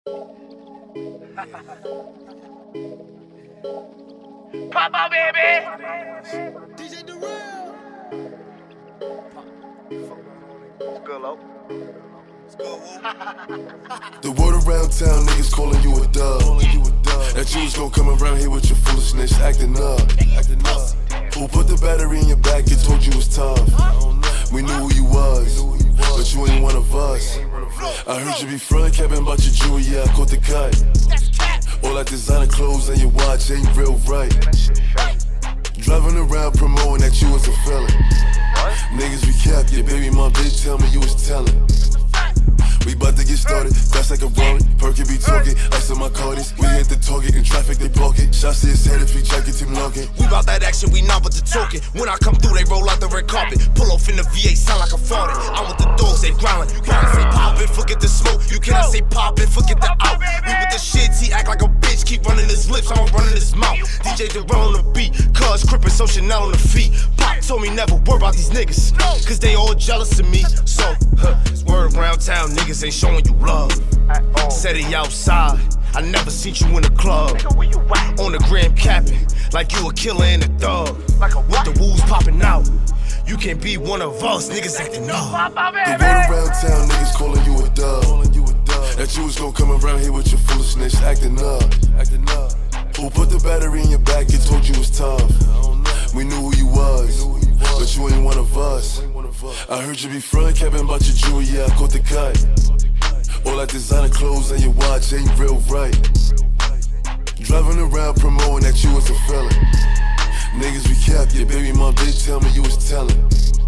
Papa, baby. DJ Durrell. Good low. The word around town, niggas calling you a dub. That you was gon' come around here with your foolishness, acting up. Who put the battery in your back and told you was tough? We knew who you was, but you ain't one of us. I heard you be front capping about your jewelry, yeah, I caught the cut. All that designer clothes and your watch ain't real right. Driving around promoting that you was a felon. Niggas be capped, your baby mom did tell me you was telling. We bout to get started, fast like a Rari. Perky be talking, ice on my Cardis. We hit the target, in traffic they block it. Shots to his head if he check it, team locking. We bout that action, we not with the talking. When I come through, they roll out the red carpet. Pull off in the V8, sound like a farted. I'm with the dogs, they growling. You cannot say poppin', forget the smoke. You cannot say poppin', forget the out. We with the shits, he act like a bitch. Keep running his lips, I'm running his mouth. DJ Durrell on the beat, cuz crippin', so Chanel on the feet. Pop told me never worry about these niggas, cause they all jealous of me. So, word around town, niggas ain't showing you love. Said he outside, I never seen you in a club. On the gram capping, like you a killer and a thug. With the woos popping out, you can't be one of us, niggas acting up. The word around town, niggas calling you a dub. That you was gon' come around here with your foolishness, acting up. Who put the battery in your back and told you was tough? We knew who you was, but you ain't one of us. I heard you be front capping about your jewelry, yeah, I caught the cut. All that designer clothes and your watch ain't real right. Driving around promoting that you was a felon. Niggas be capped, your baby mom did tell me you was telling.